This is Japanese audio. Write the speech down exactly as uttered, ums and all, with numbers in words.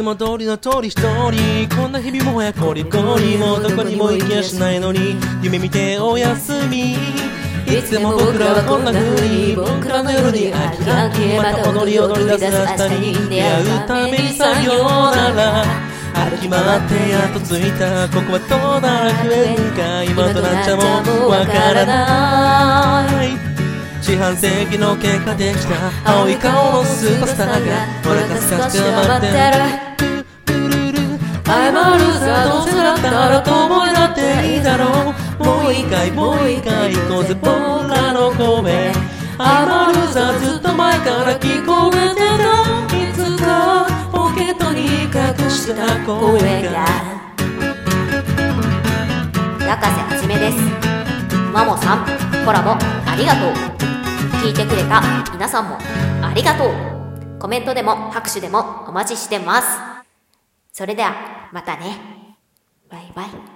も通りの通り一人、こんな日々もやこりこり、もうどこにも行きやしないのに夢見ておやすみ。いつでも僕らはこんな風に僕らの夜に飽きがけ、また踊り踊り出す明日に出会うためにさようなら。歩き回ってやっと着いた、ここはどうなら食えるか、今となっちゃもうわからない。四半世紀の経過できた青い顔のスーパースターが俺が少し待ってる。I'm a loser、どうせだったら友になっていいだろう。もう一回もう一回行こうぜ僕らの声。I'm a loser、ずっと前から聞こえてた、いつかポケットに隠した声が。 中瀬はじめです。マモさん、コラボありがとう。聞いてくれた皆さんもありがとう。コメントでも拍手でもお待ちしてます。それではまたね。バイバイ。